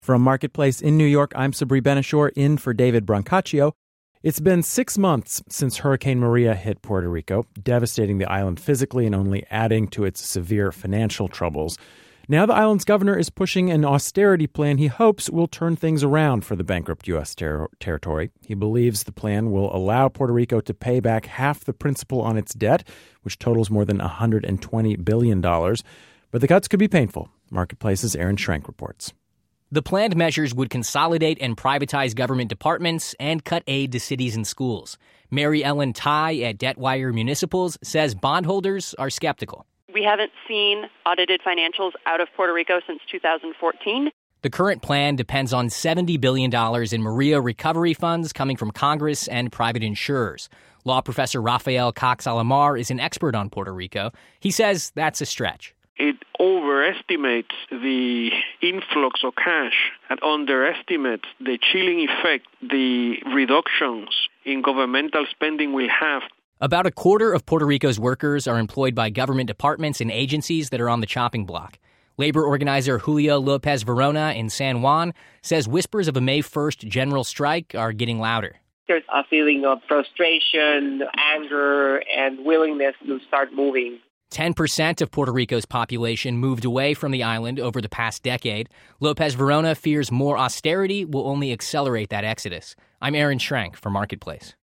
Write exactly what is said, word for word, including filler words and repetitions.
From Marketplace in New York, I'm Sabri Benishore, in for David Brancaccio. It's been six months since Hurricane Maria hit Puerto Rico, devastating the island physically and only adding to its severe financial troubles. Now the island's governor is pushing an austerity plan he hopes will turn things around for the bankrupt U S ter- territory. He believes the plan will allow Puerto Rico to pay back half the principal on its debt, which totals more than one hundred twenty billion dollars. But the cuts could be painful. Marketplace's Aaron Schrank reports. The planned measures would consolidate and privatize government departments and cut aid to cities and schools. Mary Ellen Tai at Debtwire Municipals says bondholders are skeptical. We haven't seen audited financials out of Puerto Rico since two thousand fourteen. The current plan depends on seventy billion dollars in Maria recovery funds coming from Congress and private insurers. Law professor Rafael Cox-Alamar is an expert on Puerto Rico. He says that's a stretch. It overestimates the influx of cash and underestimates the chilling effect the reductions in governmental spending will have. About a quarter of Puerto Rico's workers are employed by government departments and agencies that are on the chopping block. Labor organizer Julio Lopez Verona in San Juan says whispers of a May first general strike are getting louder. There's a feeling of frustration, anger, and willingness to start moving. ten percent of Puerto Rico's population moved away from the island over the past decade. Lopez Verona fears more austerity will only accelerate that exodus. I'm Aaron Schrank for Marketplace.